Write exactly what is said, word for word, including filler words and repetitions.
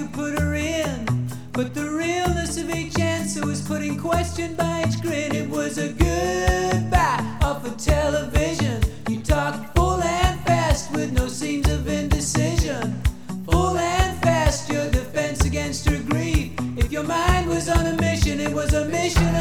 put her in. But the realness of each answer was put in question by each grin. It was a goodbye off of television. You talked full and fast with no seams of indecision. Full and fast, your defense against her grief. If your mind was on a mission, it was a mission